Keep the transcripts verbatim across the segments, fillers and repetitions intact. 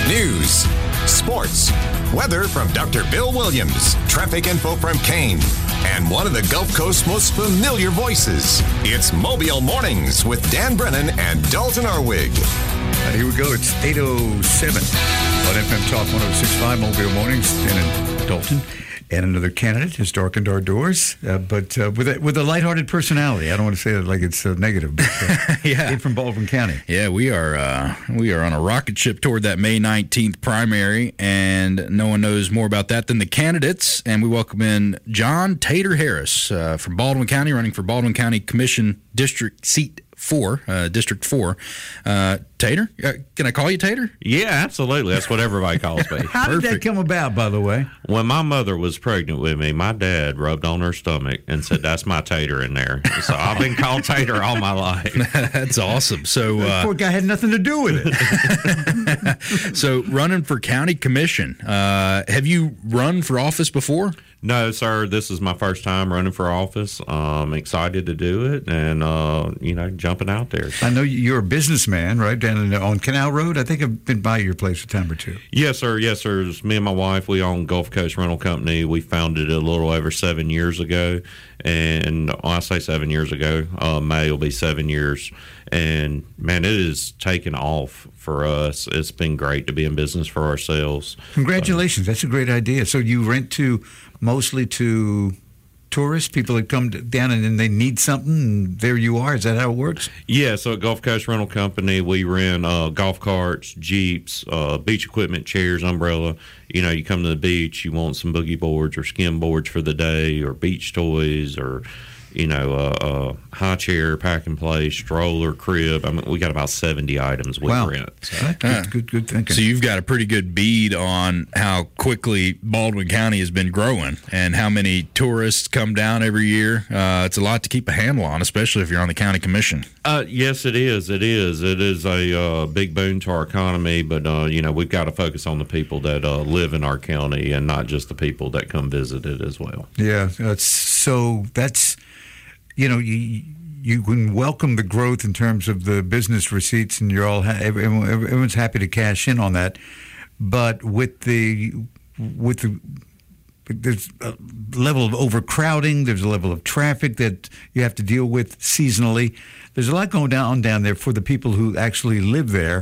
News, sports, weather from Doctor Bill Williams, traffic info from Kane, and one of the Gulf Coast's most familiar voices. It's Mobile Mornings with Dan Brennan and Dalton Arwig. Uh, here we go. It's eight oh seven on F M Talk one oh six point five Mobile Mornings. Dan and Dalton. And another candidate has darkened our doors, uh, but uh, with a, with a lighthearted personality. I don't want to say it like it's uh, negative, but uh, yeah, from Baldwin County. Yeah, we are uh, we are on a rocket ship toward that May nineteenth primary, and no one knows more about that than the candidates. And we welcome in John Tater Harris uh, from Baldwin County, running for Baldwin County Commission District Seat Four, uh, District Four. Uh, Tater, uh, can I call you Tater? Yeah, absolutely. That's what everybody calls me. How did that come about, by the way? When my mother was pregnant with me, my dad rubbed on her stomach and said, "That's my Tater in there." So I've been called Tater all my life. That's awesome. So uh, poor guy had nothing to do with it. So running for county commission, uh, have you run for office before? No, sir. This is my first time running for office. I'm excited to do it, and uh, you know, jumping out there. I know you're a businessman, right? Down in, on Canal Road. I think I've been by your place a time or two. Yes, sir. Yes, sir. It's me and my wife. We own Gulf Coast Rental Company. We founded it a little over seven years ago, and when I say seven years ago, uh, May will be seven years. And man, it is taken off for us. It's been great to be in business for ourselves. Congratulations. So, that's a great idea. So you rent to mostly to tourists, people that come down and then they need something, and there you are. Is that how it works? Yeah, so at Gulf Coast Rental Company, we rent uh, golf carts, Jeeps, uh, beach equipment, chairs, umbrella. You know, you come to the beach, you want some boogie boards or skim boards for the day, or beach toys, or you know, uh, uh, high chair, pack and play, stroller, crib. I mean, we got about seventy items we wow. rent. So. Good, good, good, good thinking. So you've got a pretty good bead on how quickly Baldwin County has been growing and how many tourists come down every year. Uh, it's a lot to keep a handle on, especially if you're on the county commission. Uh, yes, it is. It is. It is a uh, big boon to our economy, but, uh, you know, we've got to focus on the people that uh, live in our county and not just the people that come visit it as well. Yeah, that's, so that's... You know, you you can welcome the growth in terms of the business receipts, and you're all ha- everyone, everyone's happy to cash in on that. But with the with the there's a level of overcrowding, there's a level of traffic that you have to deal with seasonally. There's a lot going down down there for the people who actually live there.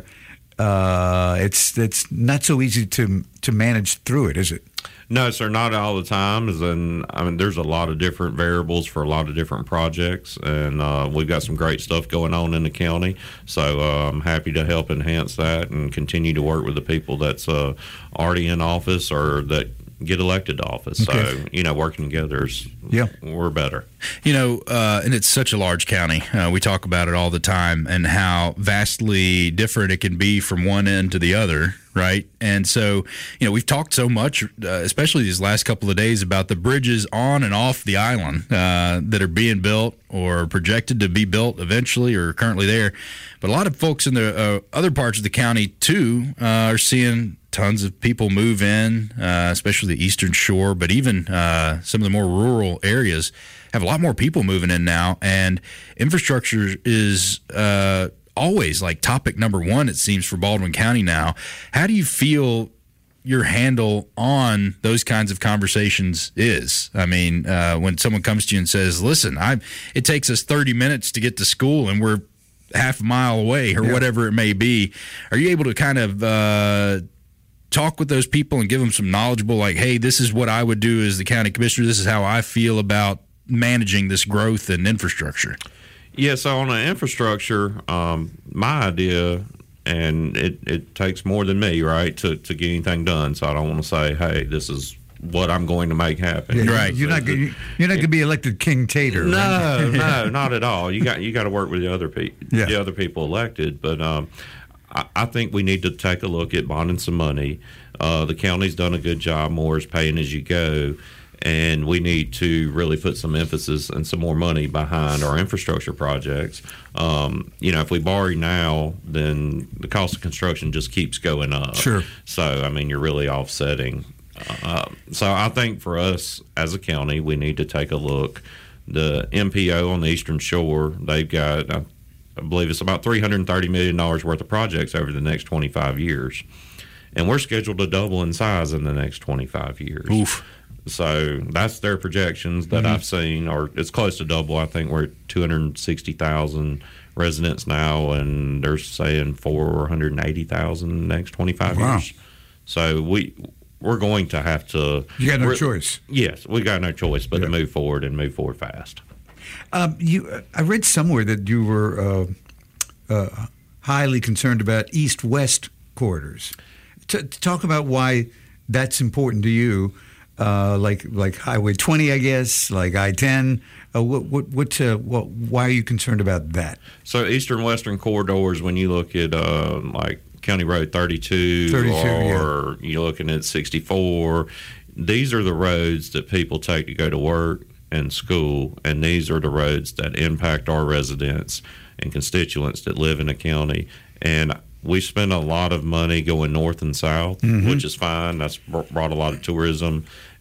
Uh, it's it's not so easy to to manage through it, is it? No, sir, not all the time. And I mean, there's a lot of different variables for a lot of different projects, and uh, we've got some great stuff going on in the county. So uh, I'm happy to help enhance that and continue to work with the people that's uh, already in office or that get elected to office. Okay. So, you know, working together is, yeah, we're better. You know, uh, and it's such a large county. Uh, we talk about it all the time and how vastly different it can be from one end to the other, right? And so, you know, we've talked so much, uh, especially these last couple of days, about the bridges on and off the island uh, that are being built or projected to be built eventually or currently there. But a lot of folks in the uh, other parts of the county, too, uh, are seeing tons of people move in, uh, especially the Eastern Shore, but even uh, some of the more rural areas have a lot more people moving in now, and infrastructure is uh, always like topic number one, it seems, for Baldwin County now. How do you feel your handle on those kinds of conversations is? I mean, uh, when someone comes to you and says, listen, I it takes us thirty minutes to get to school and we're half a mile away or yeah. whatever it may be, are you able to kind of uh, talk with those people and give them some knowledgeable, like, hey, this is what I would do as the county commissioner, this is how I feel about managing this growth and infrastructure? Yeah, so on the infrastructure, um, my idea, and it, it takes more than me, right, to, to get anything done. So I don't want to say, hey, this is what I'm going to make happen. Yeah, right. You're not you're not going to be elected King Tater. No, right? no, not at all. You got you got to work with the other people, yeah. the other people elected. But um, I, I think we need to take a look at bonding some money. Uh, the county's done a good job. More is paying as you go. And we need to really put some emphasis and some more money behind our infrastructure projects. Um, you know, if we borrow now, then the cost of construction just keeps going up. Sure. So, I mean, you're really offsetting. Uh, so I think for us as a county, we need to take a look. The M P O on the Eastern Shore, they've got, I believe it's about three hundred thirty million dollars worth of projects over the next twenty-five years. and we're scheduled to double in size in the next twenty-five years. Oof. So that's their projections that mm-hmm. I've seen, or it's close to double. I think we're at two hundred sixty thousand residents now, and they're saying four hundred eighty thousand in the next twenty-five wow. years. So we, we're going to have to... You got no choice. Yes, we got no choice but yeah. to move forward and move forward fast. Um, you, I read somewhere that you were uh, uh, highly concerned about east-west corridors. T- talk about why that's important to you, uh, like like Highway twenty, I guess, like I ten. Uh, what what what, uh, what? Why are you concerned about that? So eastern western corridors, when you look at uh, like County Road thirty-two, thirty-two or yeah. you're looking at sixty-four, these are the roads that people take to go to work and school, and these are the roads that impact our residents and constituents that live in the county. And we spend a lot of money going north and south, mm-hmm. which is fine. That's brought a lot of tourism,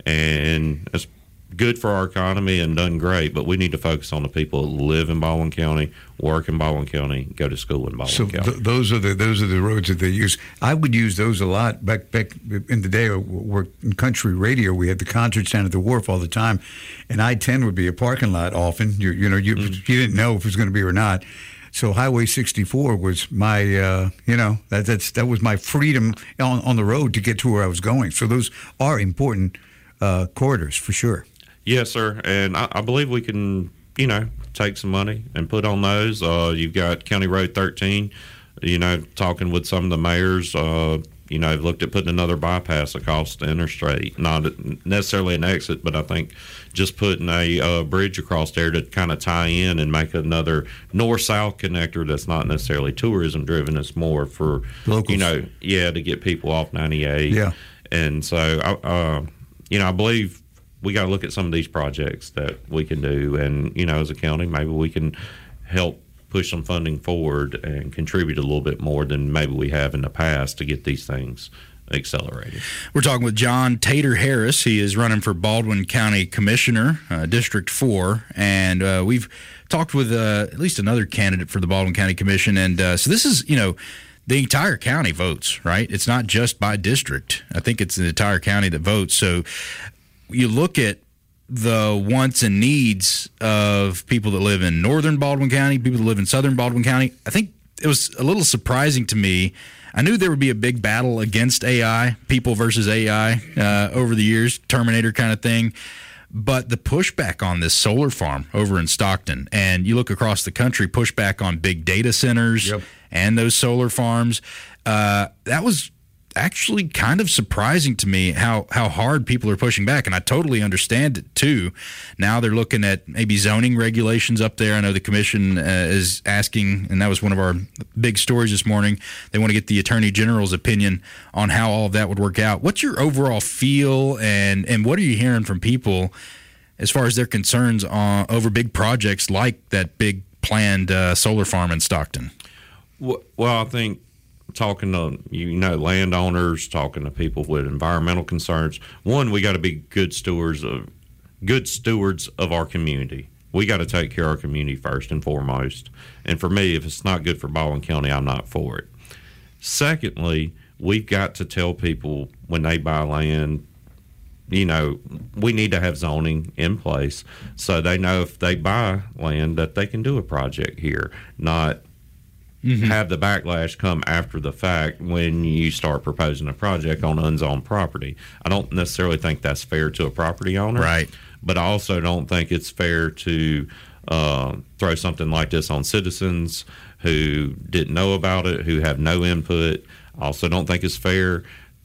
and it's good for our economy and done great. But we need to focus on the people that live in Baldwin County, work in Baldwin County, go to school in Baldwin so County. Th- those are the those are the roads that they use. I would use those a lot back back in the day. We're in country radio. We had the concerts down at the wharf all the time, and I ten would be a parking lot often. You you know you mm-hmm. you didn't know if it was going to be or not. So Highway sixty-four was my, uh, you know, that that's that was my freedom on, on the road to get to where I was going. So those are important uh, corridors for sure. Yes, sir. And I, I believe we can, you know, take some money and put on those. Uh, you've got County Road thirteen, you know, talking with some of the mayors, uh, you know, I've looked at putting another bypass across the interstate. Not necessarily an exit, but I think just putting a uh, bridge across there to kind of tie in and make another north-south connector that's not necessarily tourism-driven. It's more for, locals. You know, yeah, to get people off ninety-eight. Yeah. And so, uh, you know, I believe we got to look at some of these projects that we can do. And, you know, as a county, maybe we can help push some funding forward and contribute a little bit more than maybe we have in the past to get these things accelerated. We're talking with John Tater Harris. He is running for Baldwin County Commissioner, uh, District four, and uh, we've talked with uh, at least another candidate for the Baldwin County Commission. And uh, so this is, you know, the entire county votes, right? It's not just by district. I think it's the entire county that votes. So you look at the wants and needs of people that live in northern Baldwin County, people that live in southern Baldwin County. I think it was a little surprising to me. I knew there would be a big battle against A I, people versus A I, uh, over the years, Terminator kind of thing. But the pushback on this solar farm over in Stockton, and you look across the country, pushback on big data centers yep. and those solar farms, uh, that was actually kind of surprising to me how, how hard people are pushing back. And I totally understand it too. Now they're looking at maybe zoning regulations up there. I know the commission uh, is asking, and that was one of our big stories this morning. They want to get the Attorney General's opinion on how all of that would work out. What's your overall feel, and, and what are you hearing from people as far as their concerns on, over big projects like that big planned uh, solar farm in Stockton? Well, I think talking to, you know, landowners, talking to people with environmental concerns. One, we got to be good stewards of good stewards of our community. We got to take care of our community first and foremost. And for me, if it's not good for Baldwin County, I'm not for it. Secondly, we've got to tell people when they buy land, you know, we need to have zoning in place so they know if they buy land that they can do a project here, not Mm-hmm. have the backlash come after the fact when you start proposing a project on unzoned property. I don't necessarily think that's fair to a property owner. Right. But I also don't think it's fair to uh, throw something like this on citizens who didn't know about it, who have no input. I also don't think it's fair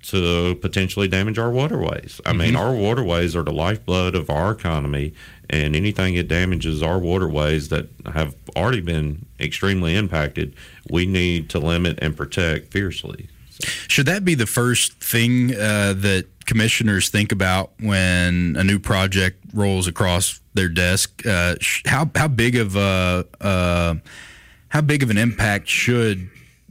to potentially damage our waterways. I mm-hmm. mean, our waterways are the lifeblood of our economy, and anything that damages our waterways that have already been extremely impacted, we need to limit and protect fiercely. So. Should that be the first thing uh, that commissioners think about when a new project rolls across their desk? Uh, how how big of a uh, how big of an impact should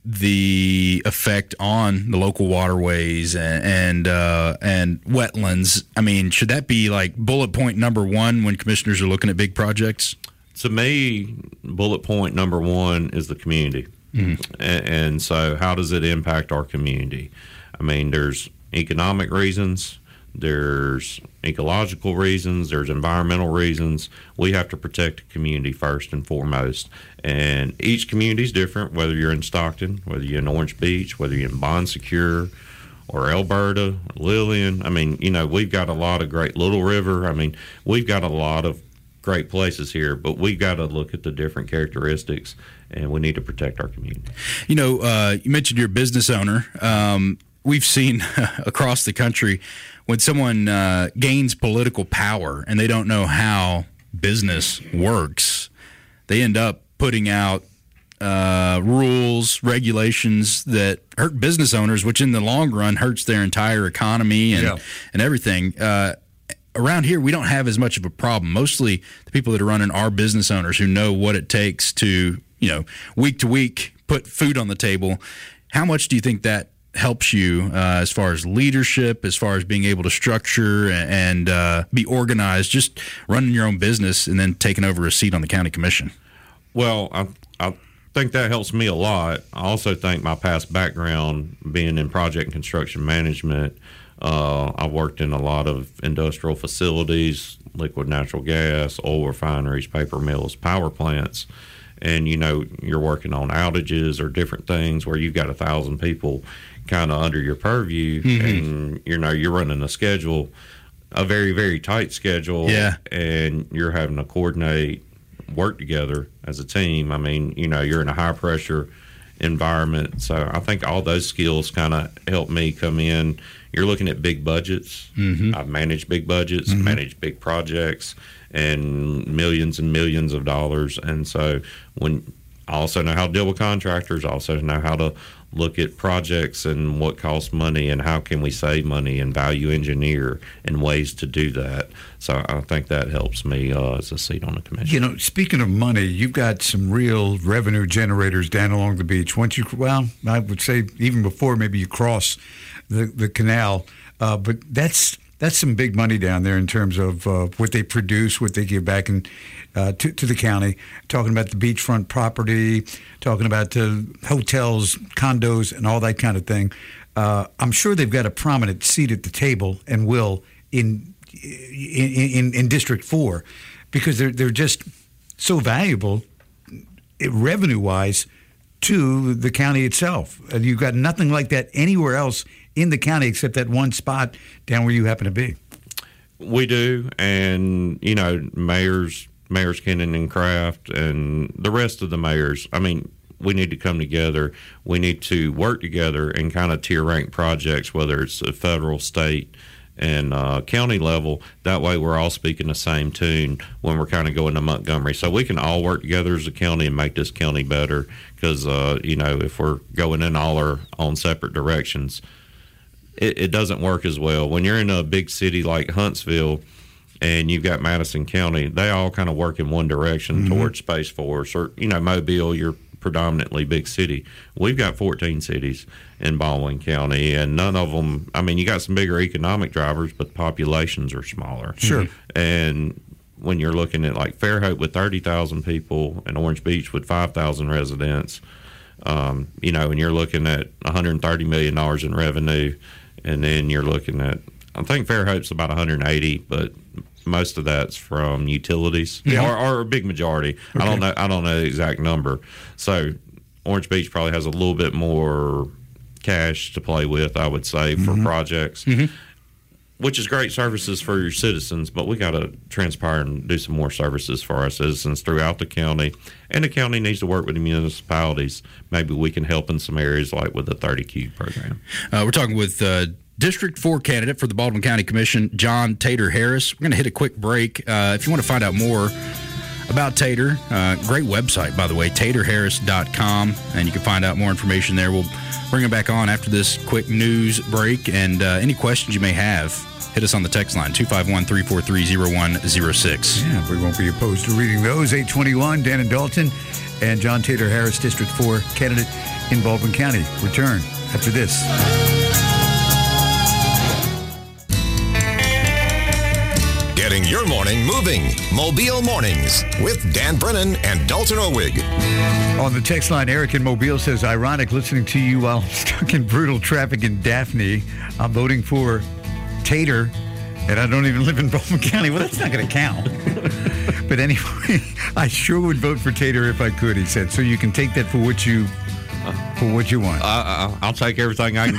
the effect on the local waterways and and, uh, and wetlands? I mean, should that be like bullet point number one when commissioners are looking at big projects? To me, bullet point number one is the community. Mm-hmm. And, and so how does it impact our community? I mean, there's economic reasons, there's ecological reasons, there's environmental reasons. We have to protect the community first and foremost. And each community is different, whether you're in Stockton, whether you're in Orange Beach, whether you're in Bon Secure or Alberta, Lillian. I mean, you know, we've got a lot of great, Little River. I mean, we've got a lot of great places here, but we've got to look at the different characteristics, and we need to protect our community. You know, uh, you mentioned you're a business owner. Um, we've seen across the country when someone uh, gains political power and they don't know how business works, they end up putting out uh, rules, regulations that hurt business owners, which in the long run hurts their entire economy and, yeah. and everything. Uh, Around here, we don't have as much of a problem. Mostly the people that are running are business owners who know what it takes to, you know, week to week put food on the table. How much do you think that helps you uh, as far as leadership, as far as being able to structure and uh, be organized, just running your own business and then taking over a seat on the county commission? Well, I, I think that helps me a lot. I also think my past background being in project and construction management, Uh, I worked in a lot of industrial facilities, liquid natural gas, oil refineries, paper mills, power plants. And, you know, you're working on outages or different things where you've got a thousand people kind of under your purview. Mm-hmm. And, you know, you're running a schedule, a very, very tight schedule. Yeah. And you're having to coordinate, work together as a team. I mean, you know, you're in a high pressure environment. So I think all those skills kind of help me come in. You're looking at big budgets. Mm-hmm. I've managed big budgets, mm-hmm. managed big projects, and millions and millions of dollars. And so when I also know how to deal with contractors, I also know how to look at projects and what costs money and how can we save money and value engineer and ways to do that. So I think that helps me uh, as a seat on the commission. You know, speaking of money, you've got some real revenue generators down along the beach. Once you, well, I would say even before maybe you cross the the canal, uh, but that's that's some big money down there in terms of uh, what they produce, what they give back in, uh, to, to the county. Talking about the beachfront property, talking about uh, hotels, condos, and all that kind of thing. Uh, I'm sure they've got a prominent seat at the table and will in in, in, in District Four, because they're they're just so valuable, revenue wise, to the county itself. And you've got nothing like that anywhere else in the county except that one spot down where you happen to be. We do, and you know, mayors, Mayors Kennan and Kraft, and the rest of the mayors. I mean, we need to come together. We need to work together and kind of tier rank projects, whether it's a federal, state, and uh, county level. That way, we're all speaking the same tune when we're kind of going to Montgomery. So we can all work together as a county and make this county better. Because uh, you know, if we're going in all our own separate directions, It, it doesn't work as well. When you're in a big city like Huntsville and you've got Madison County, they all kind of work in one direction mm-hmm. towards Space Force. Or, you know, Mobile, you're predominantly big city. We've got fourteen cities in Baldwin County, and none of them, I mean, you got some bigger economic drivers, but the populations are smaller. Sure. And when you're looking at like Fairhope with thirty thousand people and Orange Beach with five thousand residents, um, you know, and you're looking at one hundred thirty million dollars in revenue. And then you're looking at, I think Fairhope's about one hundred eighty, but most of that's from utilities, yeah. or, or a big majority. Okay. I don't know. I don't know the exact number. So Orange Beach probably has a little bit more cash to play with, I would say, for mm-hmm. projects, mm-hmm. which is great services for your citizens. But we got to transpire and do some more services for our citizens throughout the county. And the county needs to work with the municipalities. Maybe we can help in some areas like with the thirty Q program. Uh, we're talking with uh, District four candidate for the Baldwin County Commission, John Tater Harris. We're going to hit a quick break. Uh, if you want to find out more about Tater, uh, great website, by the way, tater harris dot com, and you can find out more information there. We'll bring him back on after this quick news break, and uh, any questions you may have, hit us on the text line, two five one, three four three, zero one zero six. Yeah, we won't be opposed to reading those. eight twenty-one, Dan and Dalton, and John Tater Harris, District four candidate in Baldwin County. Return after this. Getting your morning moving. Mobile Mornings with Dan Brennan and Dalton Orwig. On the text line, Eric in Mobile says, ironic listening to you while stuck in brutal traffic in Daphne. I'm voting for Tater, and I don't even live in Baldwin County. Well, that's not going to count. But anyway, I sure would vote for Tater if I could, he said. So you can take that for what you for what you want. Uh, I'll take everything I can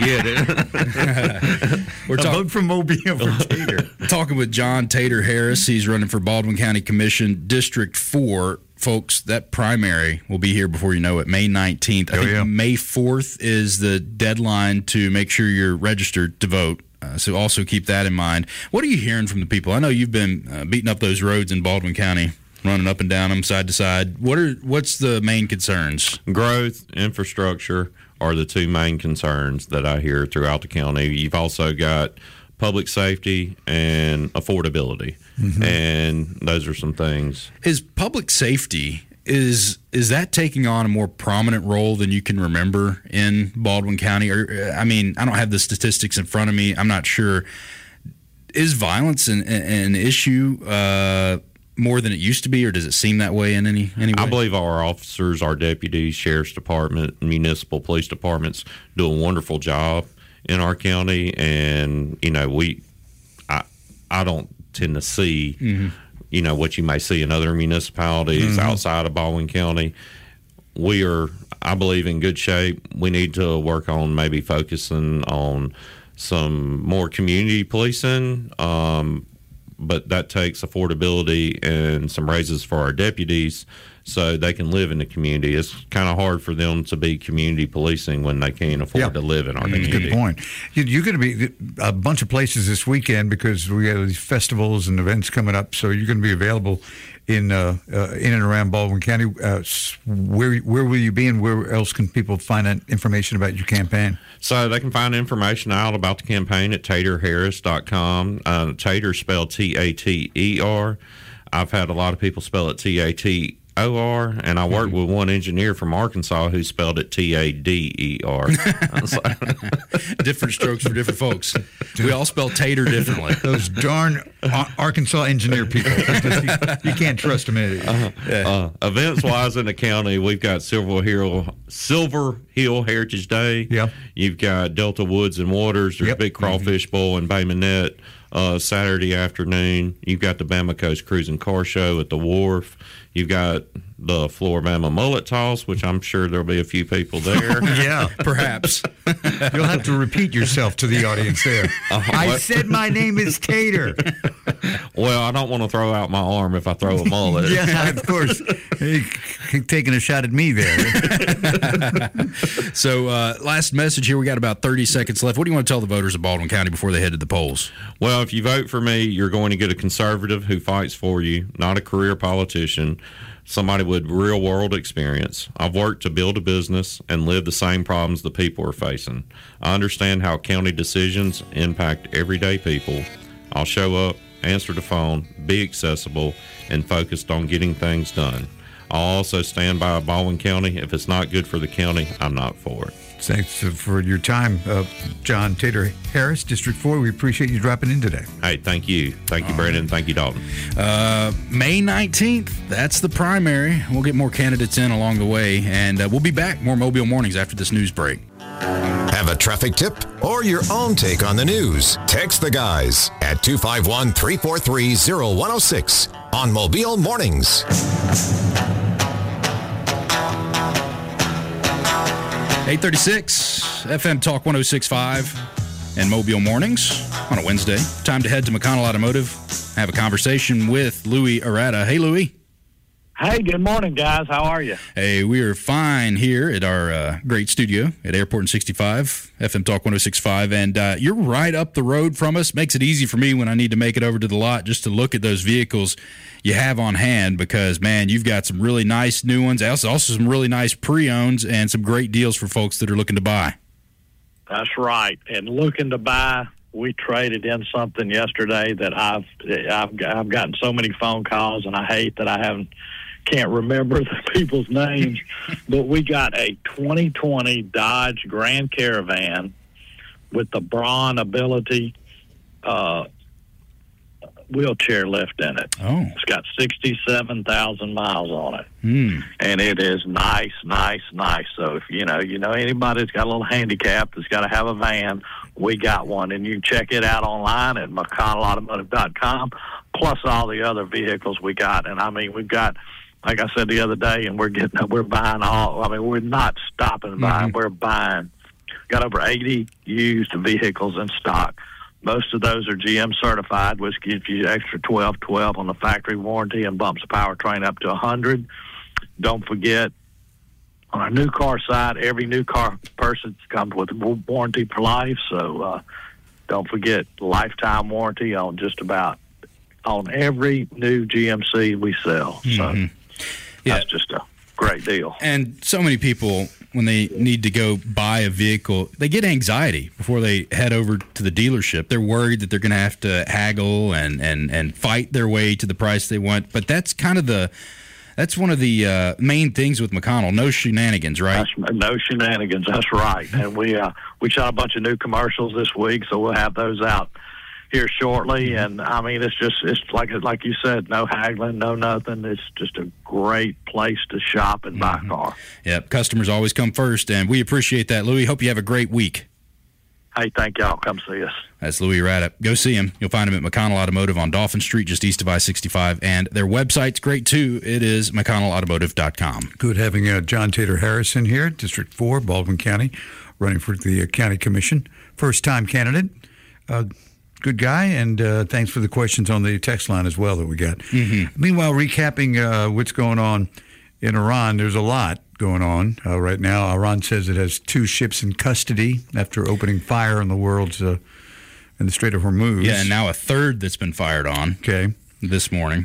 get. We're talking vote for Mobile for Tater. Talking with John Tater Harris. He's running for Baldwin County Commission District four. Folks, that primary will be here before you know it, May nineteenth. I oh, think yeah. May fourth is the deadline to make sure you're registered to vote. Uh, so also keep that in mind. What are you hearing from the people? I know you've been uh, beating up those roads in Baldwin County, running up and down them side to side. What are what's the main concerns? Growth, infrastructure are the two main concerns that I hear throughout the county. You've also got public safety and affordability, mm-hmm. and those are some things. Is public safety, is is that taking on a more prominent role than you can remember in Baldwin County? Or I mean, I don't have the statistics in front of me. I'm not sure. Is violence an, an issue uh, more than it used to be, or does it seem that way in any, any way? I believe our officers, our deputies, sheriff's department, municipal police departments do a wonderful job in our county, and you know we, I, I don't tend to see, mm-hmm. you know what you may see in other municipalities mm-hmm. outside of Baldwin County. We are, I believe, in good shape. We need to work on maybe focusing on some more community policing, um, but that takes affordability and some raises for our deputies so they can live in the community. It's kind of hard for them to be community policing when they can't afford yeah. to live in our mm, community. Good point. You're going to be a bunch of places this weekend because we have these festivals and events coming up, so you're going to be available in uh, uh, in and around Baldwin County. Uh, where where will you be, and where else can people find out information about your campaign? So they can find information out about the campaign at tater harris dot com. Uh, Tater spelled T A T E R. I've had a lot of people spell it T A T O R, and I worked with one engineer from Arkansas who spelled it T A D E R. Different strokes for different folks. We all spell tater differently. Those darn Arkansas engineer people. Just, you, you can't trust them. Uh, yeah. uh, events-wise in the county, we've got Silver Hill, Silver Hill Heritage Day. Yeah. You've got Delta Woods and Waters. There's yep. Big Crawfish mm-hmm. Bowl in Bay Minette. Uh, Saturday afternoon, you've got the Bama Coast Cruise and Car Show at the Wharf. You've got the Floribama Mullet Toss, which I'm sure there'll be a few people there. Yeah, perhaps. You'll have to repeat yourself to the audience there. Uh, I said my name is Tater. Well, I don't want to throw out my arm if I throw a mullet. Yeah, of course. You're taking a shot at me there. So, uh, last message here. We got about thirty seconds left. What do you want to tell the voters of Baldwin County before they head to the polls? Well, if you vote for me, you're going to get a conservative who fights for you, not a career politician. Somebody with real world experience. I've worked to build a business and live the same problems the people are facing. I understand how county decisions impact everyday people. I'll show up, answer the phone, be accessible, and focused on getting things done. I'll also stand by Baldwin County. If it's not good for the county, I'm not for it. Thanks for your time, uh, John Tater Harris, District four. We appreciate you dropping in today. Hey, thank you. Thank you, Brandon. Thank you, Dalton. Uh, May nineteenth, that's the primary. We'll get more candidates in along the way, and uh, we'll be back. More Mobile Mornings after this news break. Have a traffic tip or your own take on the news? Text the guys at two five one, three four three, zero one zero six on Mobile Mornings. eight thirty-six, F M Talk one oh six point five and Mobile Mornings on a Wednesday. Time to head to McConnell Automotive, have a conversation with Louis Arata. Hey, Louis. Hey, good morning, guys. How are you? Hey, we are fine here at our uh, great studio at Airport and sixty-five, F M Talk one oh six point five, and uh, you're right up the road from us. Makes it easy for me when I need to make it over to the lot just to look at those vehicles you have on hand because, man, you've got some really nice new ones, also, also some really nice pre-owns and some great deals for folks that are looking to buy. That's right, and looking to buy. We traded in something yesterday that I've I've I've gotten so many phone calls, and I hate that I haven't can't remember the people's names, but we got a twenty twenty Dodge Grand Caravan with the Braun Ability uh, wheelchair lift in it. Oh. It's got sixty-seven thousand miles on it. Mm. And it is nice, nice, nice. So if you know, you know anybody that's got a little handicap that's got to have a van, we got one. And you can check it out online at McConnell Automotive dot com, plus all the other vehicles we got. And I mean, we've got, like I said the other day, and we're getting, we're buying all, I mean, we're not stopping buying, mm-hmm. we're buying. Got over eighty used vehicles in stock. Most of those are G M certified, which gives you extra twelve twelve on the factory warranty and bumps the powertrain up to one hundred. Don't forget, on our new car side, every new car purchase comes with a warranty for life. So uh, don't forget lifetime warranty on just about on every new G M C we sell. So mm-hmm. yeah. that's just a great deal. And so many people, when they need to go buy a vehicle, they get anxiety before they head over to the dealership. They're worried that they're going to have to haggle and, and, and fight their way to the price they want. But that's kind of the that's one of the uh, main things with McConnell. No shenanigans, right? That's, no shenanigans. That's right. And we uh, we shot a bunch of new commercials this week, so we'll have those out here shortly. And I mean, it's just it's like like you said, no haggling, no nothing. It's just a great place to shop and buy mm-hmm. a car. Yep, customers always come first, and we appreciate that, Louis. Hope you have a great week. Hey, thank y'all. Come see us. That's Louis Raddup. Go see him. You'll find him at McConnell Automotive on Dolphin Street, just east of I sixty-five, and their website's great too. It is McConnell Automotive dot com. Good having uh, John Tater Harrison here, District four, Baldwin County, running for the uh, County Commission. First-time candidate. Uh, Good guy, and uh, thanks for the questions on the text line as well that we got. Mm-hmm. Meanwhile, recapping uh, what's going on in Iran, there's a lot going on uh, right now. Iran says it has two ships in custody after opening fire on the world's uh, in the Strait of Hormuz. Yeah, and now a third that's been fired on. Okay, this morning,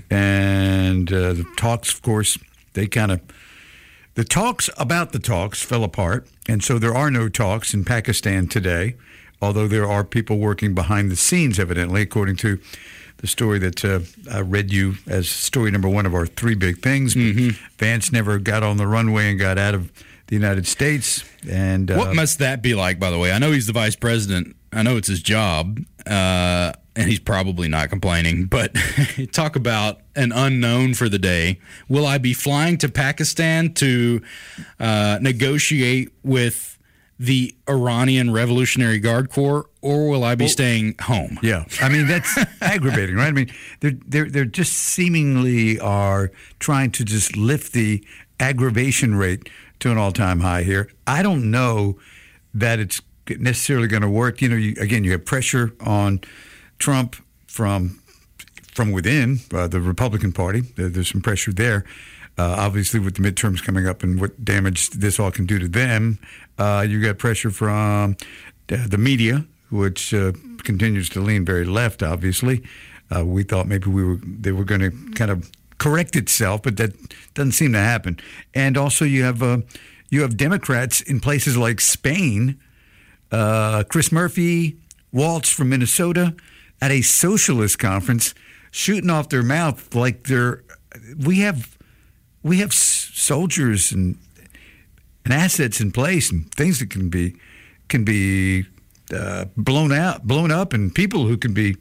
and uh, the talks, of course, they kind of the talks about the talks fell apart, and so there are no talks in Pakistan today. Although there are people working behind the scenes, evidently, according to the story that uh, I read you as story number one of our three big things. Mm-hmm. Vance never got on the runway and got out of the United States. And uh, what must that be like, by the way? I know he's the vice president. I know it's his job, uh, and he's probably not complaining. But talk about an unknown for the day. Will I be flying to Pakistan to uh, negotiate with the Iranian Revolutionary Guard Corps, or will I be well, staying home? Yeah, I mean that's aggravating, right? I mean they're they're they're just seemingly are trying to just lift the aggravation rate to an all-time high here. I don't know that it's necessarily going to work. You know, you, again, you have pressure on Trump from from within uh, the Republican Party. There, there's some pressure there. Uh, obviously, with the midterms coming up and what damage this all can do to them, uh, you got pressure from uh, the media, which uh, continues to lean very left. Obviously, uh, we thought maybe we were they were going to kind of correct itself, but that doesn't seem to happen. And also, you have uh, you have Democrats in places like Spain. Uh, Chris Murphy, Waltz from Minnesota, at a socialist conference, shooting off their mouth like they're we have. We have soldiers and and assets in place and things that can be can be uh, blown out, blown up, and people who can be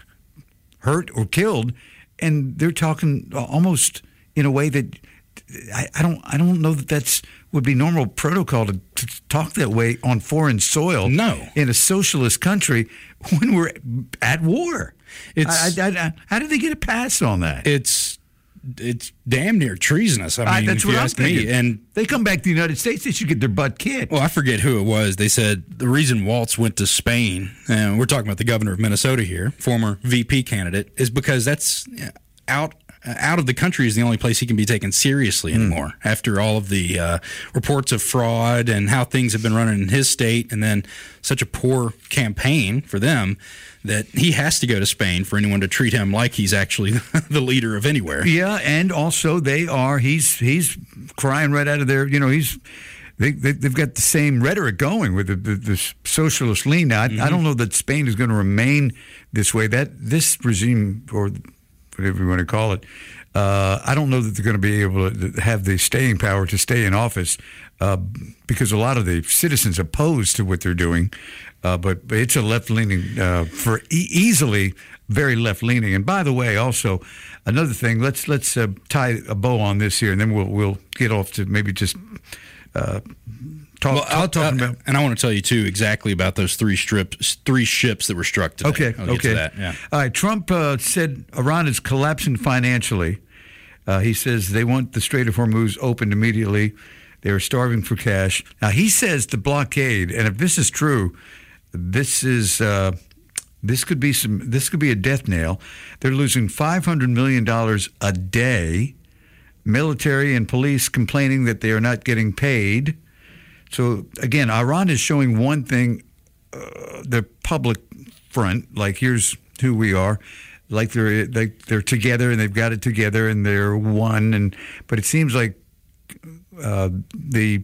hurt or killed. And they're talking almost in a way that I, I don't I don't know that that's would be normal protocol to, to talk that way on foreign soil. No, in a socialist country when we're at war. It's I, I, I, how did they get a pass on that? It's. It's damn near treasonous. I mean, uh, that's if what you I'm ask thinking. me. And they come back to the United States, they should get their butt kicked. Well, I forget who it was. They said the reason Waltz went to Spain, and we're talking about the governor of Minnesota here, former V P candidate, is because that's out out of the country is the only place he can be taken seriously anymore. Mm. After all of the uh, reports of fraud and how things have been running in his state, and then such a poor campaign for them, that he has to go to Spain for anyone to treat him like he's actually the leader of anywhere. Yeah, and also they are, he's he's crying right out of their, you know, he's, they, they, they've got the same rhetoric going with the, the, the socialist lean. Now, I, mm-hmm. I don't know that Spain is going to remain this way. That this regime, or whatever you want to call it, Uh, I don't know that they're going to be able to have the staying power to stay in office uh, because a lot of the citizens oppose to what they're doing. Uh, but, but it's a left-leaning, uh, for e- easily very left-leaning. And by the way, also another thing, let's let's uh, tie a bow on this here, and then we'll we'll get off to maybe just uh, talk. Well, I'll talk uh, about. And I want to tell you too exactly about those three strips, three ships that were struck today. Okay, I'll get okay. to that. Yeah. All right. Trump uh, said Iran is collapsing financially. Uh, he says they want the Strait of Hormuz opened immediately. They are starving for cash. Now he says the blockade, and if this is true, this is uh, this could be some. This could be a death nail. They're losing five hundred million dollars a day. Military and police complaining that they are not getting paid. So again, Iran is showing one thing, uh, the public front, like here's who we are, like they're like they're together and they've got it together and they're one. And but it seems like uh, the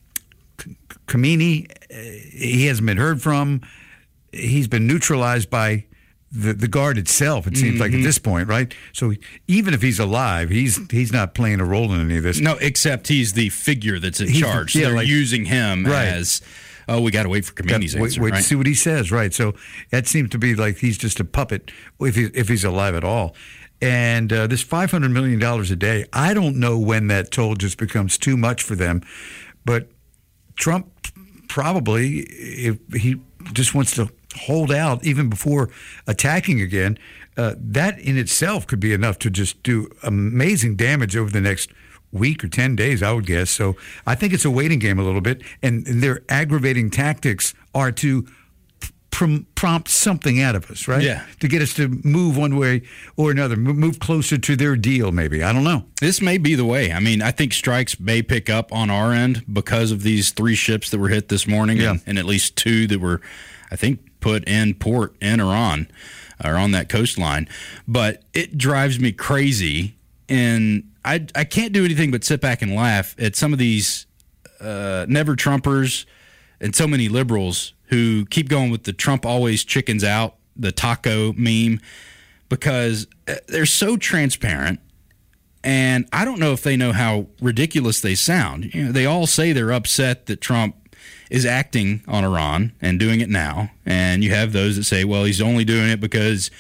Khamenei, he hasn't been heard from. He's been neutralized by the the guard itself. It seems mm-hmm. like at this point, right? So even if he's alive, he's he's not playing a role in any of this. No, except he's the figure that's in He's charge. the, yeah, They're like, using him right. as, oh, we got to wait for Khamenei's wait, answer. wait right? to see what he says, right? So that seems to be like he's just a puppet if he, if he's alive at all. And uh, this five hundred million dollars a day, I don't know when that toll just becomes too much for them, but Trump probably, if he just wants to hold out even before attacking again, uh, that in itself could be enough to just do amazing damage over the next week or ten days, I would guess. So I think it's a waiting game a little bit, and, and their aggravating tactics are to pr- prompt something out of us, right? Yeah. To get us to move one way or another, move closer to their deal maybe. I don't know. This may be the way. I mean, I think strikes may pick up on our end because of these three ships that were hit this morning yeah. and, and at least two that were, I think, put in port in Iran or on that coastline. But it drives me crazy, and I, I can't do anything but sit back and laugh at some of these uh, never-Trumpers and so many liberals who keep going with the Trump always chickens out, the taco meme, because they're so transparent, and I don't know if they know how ridiculous they sound. You know, they all say they're upset that Trump is acting on Iran and doing it now, and you have those that say, well, he's only doing it because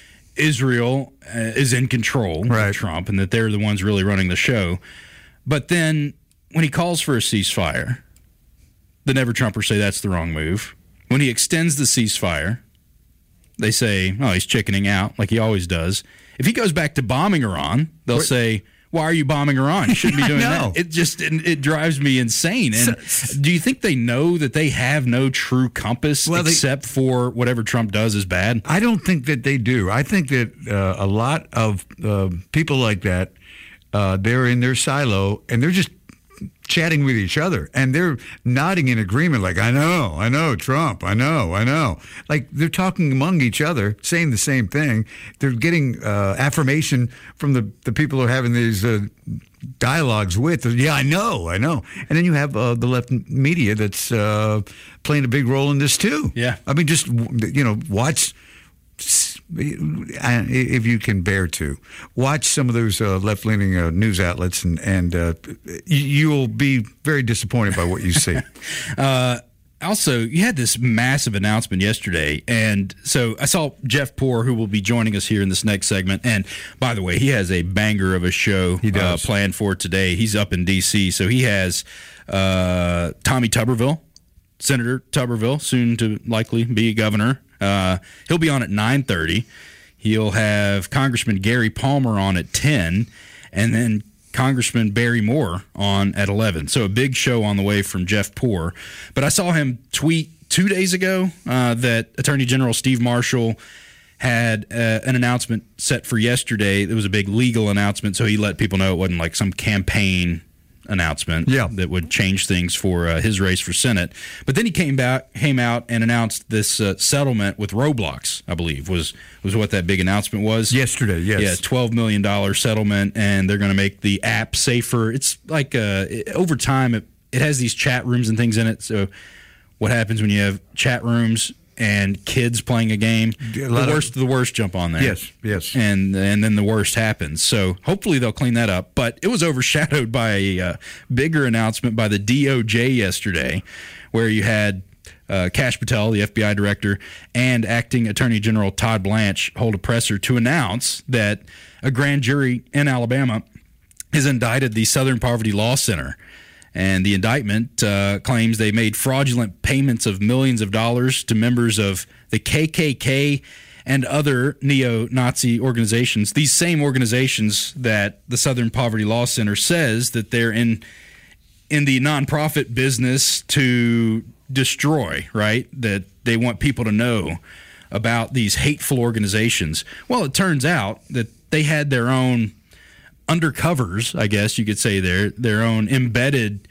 Israel uh, is in control right. of Trump and that they're the ones really running the show. But then when he calls for a ceasefire, the never-Trumpers say that's the wrong move. When he extends the ceasefire, they say, oh, he's chickening out like he always does. If he goes back to bombing Iran, they'll We're- say, why are you bombing Iran? You shouldn't be doing that. It just it, it drives me insane. And so, do you think they know that they have no true compass well, except they, for whatever Trump does is bad? I don't think that they do. I think that uh, a lot of uh, people like that, uh, they're in their silo and they're just chatting with each other, and they're nodding in agreement like, I know, I know, Trump, I know, I know. Like they're talking among each other, saying the same thing. They're getting uh, affirmation from the, the people who are having these uh, dialogues with. Yeah, I know, I know. And then you have uh, the left media that's uh, playing a big role in this too. Yeah. I mean, just, you know, watch... if you can bear to watch some of those uh, left-leaning uh, news outlets, and and uh, you'll be very disappointed by what you see. uh, also, you had this massive announcement yesterday, and so I saw Jeff Poore, who will be joining us here in this next segment. And by the way, he has a banger of a show he does. Uh, planned for today. He's up in D C, so he has uh, Tommy Tuberville, Senator Tuberville, soon to likely be a governor. Uh, he'll be on at nine thirty. He'll have Congressman Gary Palmer on at ten, and then Congressman Barry Moore on at eleven. So a big show on the way from Jeff Poore. But I saw him tweet two days ago uh, that Attorney General Steve Marshall had uh, an announcement set for yesterday. It was a big legal announcement, so he let people know it wasn't like some campaign announcement yeah. that would change things for uh, his race for Senate. But then he came back, came out and announced this uh, settlement with Roblox, I believe, was was what that big announcement was. Yesterday, yes. Yeah, twelve million dollars settlement, and they're going to make the app safer. It's like, uh, it, over time, it, it has these chat rooms and things in it. So what happens when you have chat rooms and kids playing a game, A the lot of- worst of the worst jump on there. Yes, yes. And and then the worst happens. So hopefully they'll clean that up. But it was overshadowed by a uh, bigger announcement by the D O J yesterday, where you had uh, Kash Patel, the F B I director, and acting Attorney General Todd Blanche hold a presser to announce that a grand jury in Alabama has indicted the Southern Poverty Law Center. And the indictment uh, claims they made fraudulent payments of millions of dollars to members of the K K K and other neo-Nazi organizations. These same organizations that the Southern Poverty Law Center says that they're in in the nonprofit business to destroy, right? That they want people to know about these hateful organizations. Well, it turns out that they had their own undercovers, I guess you could say, their their own embedded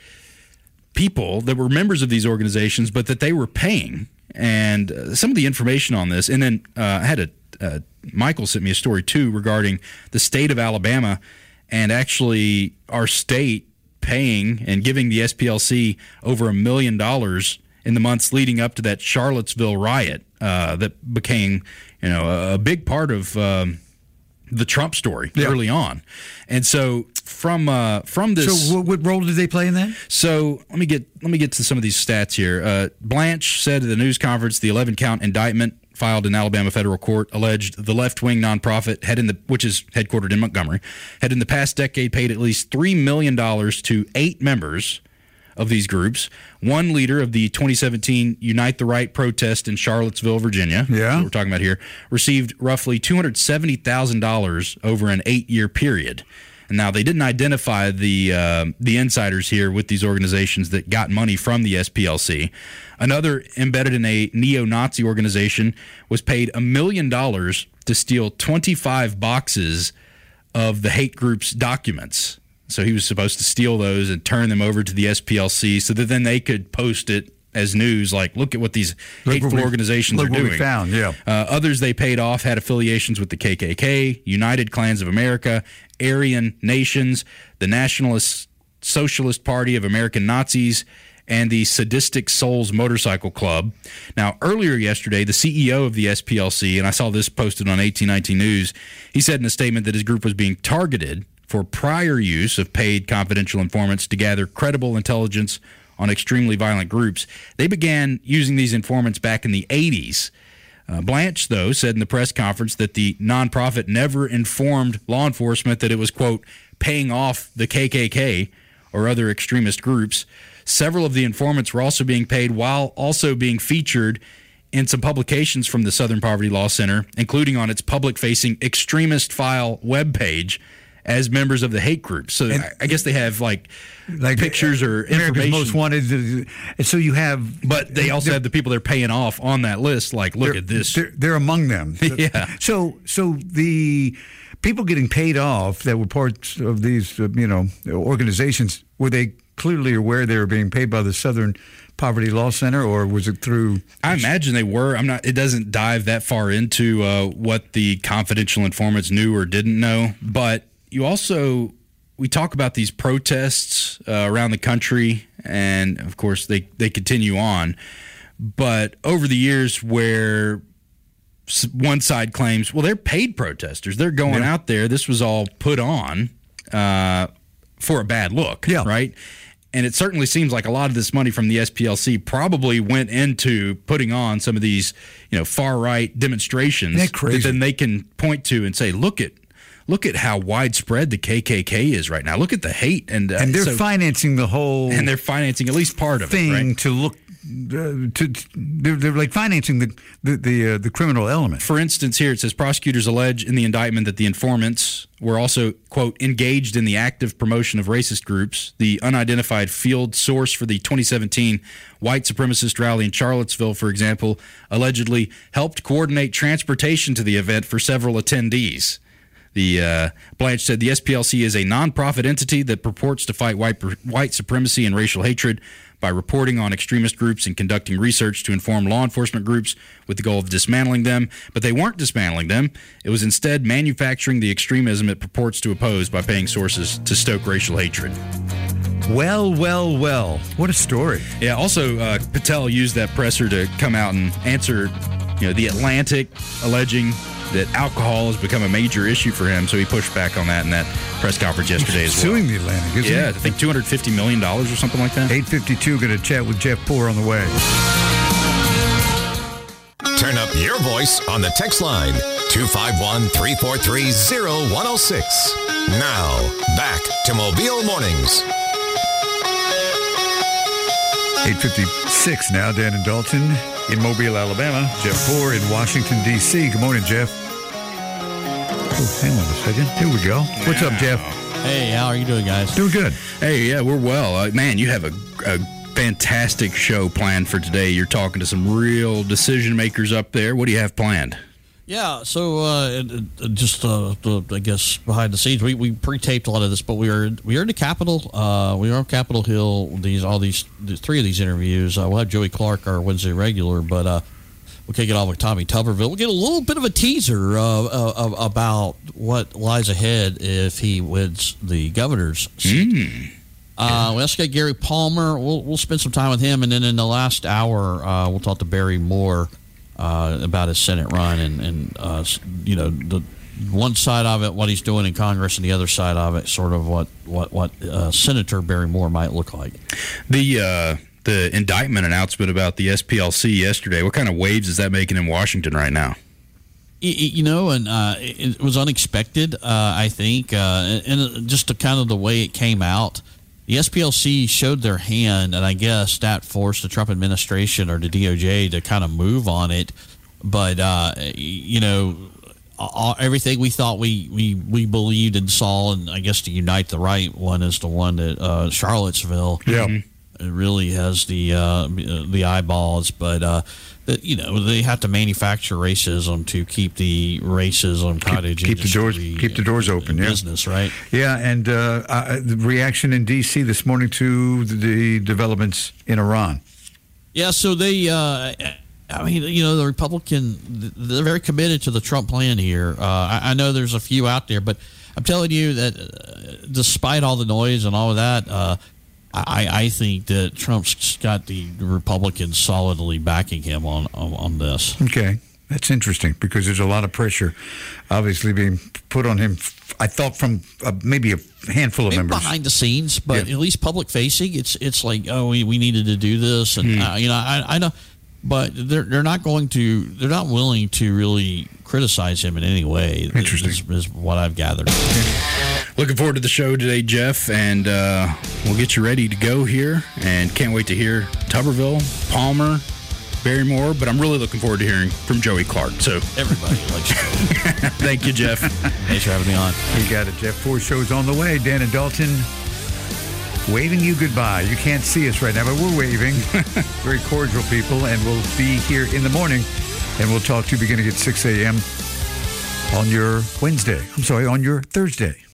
people that were members of these organizations, but that they were paying. And uh, some of the information on this, and then uh, I had a uh, Michael sent me a story too regarding the state of Alabama and actually our state paying and giving the S P L C over a million dollars in the months leading up to that Charlottesville riot uh, that became, you know, a, a big part of Um, the Trump story yeah. early on. And so from uh, from this, so what, what role did they play in that? So let me get let me get to some of these stats here. Uh, Blanche said at the news conference the eleven count indictment filed in Alabama federal court alleged the left wing nonprofit had in the which is headquartered in Montgomery had in the past decade paid at least three million dollars to eight members of these groups. One leader of the twenty seventeen Unite the Right protest in Charlottesville, Virginia, yeah. what we're talking about here, received roughly two hundred seventy thousand dollars over an eight-year period. And now, they didn't identify the uh, the insiders here with these organizations that got money from the S P L C. Another embedded in a neo-Nazi organization was paid a million dollars to steal twenty-five boxes of the hate group's documents. So he was supposed to steal those and turn them over to the S P L C so that then they could post it as news, like, look at what these look hateful what we, organizations look are what doing. We found, yeah. Uh, others they paid off had affiliations with the K K K, United Klans of America, Aryan Nations, the Nationalist Socialist Party of American Nazis, and the Sadistic Souls Motorcycle Club. Now, earlier yesterday, the C E O of the S P L C, and I saw this posted on eighteen nineteen News, he said in a statement that his group was being targeted for prior use of paid confidential informants to gather credible intelligence on extremely violent groups. They began using these informants back in the eighties. Uh, Blanche, though, said in the press conference that the nonprofit never informed law enforcement that it was, quote, paying off the K K K or other extremist groups. Several of the informants were also being paid while also being featured in some publications from the Southern Poverty Law Center, including on its public-facing Extremist File webpage, as members of the hate group. So and, I guess they have like, like pictures or America's information. Most Wanted. And so you have... But they also have the people they're paying off on that list, like, look at this. They're, they're among them. Yeah. So so the people getting paid off that were parts of these, uh, you know, organizations, were they clearly aware they were being paid by the Southern Poverty Law Center, or was it through... I imagine they were. I'm not. It doesn't dive that far into uh, what the confidential informants knew or didn't know, but you also, we talk about these protests uh, around the country, and of course they, they continue on. But over the years where one side claims, well, they're paid protesters. They're going yeah. out there. This was all put on uh, for a bad look, yeah. right? And it certainly seems like a lot of this money from the S P L C probably went into putting on some of these, you know, far-right demonstrations that then they can point to and say, look at, Look at how widespread the K K K is right now. Look at the hate, and uh, and they're so, financing the whole and they're financing at least part of thing it, right? to look uh, to they're, they're like financing the the the, uh, the criminal element. For instance, here it says prosecutors allege in the indictment that the informants were also, quote, engaged in the active promotion of racist groups. The unidentified field source for the twenty seventeen white supremacist rally in Charlottesville, for example, allegedly helped coordinate transportation to the event for several attendees. The uh, Blanche said the S P L C is a nonprofit entity that purports to fight white white supremacy and racial hatred by reporting on extremist groups and conducting research to inform law enforcement groups with the goal of dismantling them. But they weren't dismantling them. It was instead manufacturing the extremism it purports to oppose by paying sources to stoke racial hatred. Well, well, well. What a story. Yeah, also, uh, Patel used that presser to come out and answer, you know, The Atlantic alleging that alcohol has become a major issue for him, so he pushed back on that in that press conference yesterday as well. Suing The Atlantic, isn't yeah, he? I think two hundred fifty million dollars or something like that. eight fifty-two, going to chat with Jeff Poor on the way. Turn up your voice on the text line, two five one, three four three, zero one zero six. Now, back to Mobile Mornings. eight fifty-six now, Dan and Dalton in Mobile, Alabama. Jeff Poor in Washington, D C Good morning, Jeff. Oh, hang on a second. Here we go. What's up, Jeff? Hey, how are you doing, guys? Doing good. Hey, yeah, we're well. Uh, man, you have a, a fantastic show planned for today. You're talking to some real decision makers up there. What do you have planned? Yeah, so uh, it, it, just uh, the, I guess behind the scenes, we, we pre-taped a lot of this, but we are we are in the Capitol. Uh, we are on Capitol Hill. These all these, these three of these interviews. Uh, we'll have Joey Clark, our Wednesday regular, but uh, we'll kick it off with Tommy Tuberville. We'll get a little bit of a teaser uh, uh, about what lies ahead if he wins the governor's seat. Mm. Uh, we also got Gary Palmer. We'll we'll spend some time with him, and then in the last hour, uh, we'll talk to Barry Moore. Uh, about his Senate run and, and uh, you know, the one side of it, what he's doing in Congress, and the other side of it, sort of what what what uh, Senator Barry Moore might look like. The uh, the indictment announcement about the S P L C yesterday, what kind of waves is that making in Washington right now? You know, and uh, it was unexpected, uh, I think, uh, and just the kind of the way it came out. The S P L C showed their hand, and I guess that forced the Trump administration or the D O J to kind of move on it. But, uh, you know, all, everything we thought we, we, we believed and saw, and I guess to unite the right one is the one that uh, Charlottesville yeah. it really has the uh, the eyeballs. But, uh, the, you know, they have to manufacture racism to keep the racism cottage keep, keep the doors keep the doors open. Yeah, business, right? Yeah, and uh, uh, the reaction in D C this morning to the developments in Iran. Yeah, so they, uh, I mean, you know, the Republican, they're very committed to the Trump plan here. Uh, I, I know there's a few out there, but I'm telling you that uh, despite all the noise and all of that, uh, I, I think that Trump's got the Republicans solidly backing him on, on, on this. Okay. That's interesting because there's a lot of pressure obviously being put on him, I thought, from uh, maybe a handful of maybe members. Behind the scenes, but yeah. at least public facing, it's it's like, oh, we, we needed to do this. And, mm. uh, you know, I, I know, but they're, they're not going to, they're not willing to really criticize him in any way. Interesting. Is, is what I've gathered. Looking forward to the show today, Jeff, and uh, we'll get you ready to go here. And can't wait to hear Tuberville, Palmer, Barry Moore, but I'm really looking forward to hearing from Joey Clark. So everybody likes Joey. Thank you, Jeff. Thanks for having me on. You got it, Jeff. Four shows on the way. Dan and Dalton waving you goodbye. You can't see us right now, but we're waving. Very cordial people, and we'll be here in the morning, and we'll talk to you beginning at six a.m. on your Wednesday. I'm sorry, on your Thursday.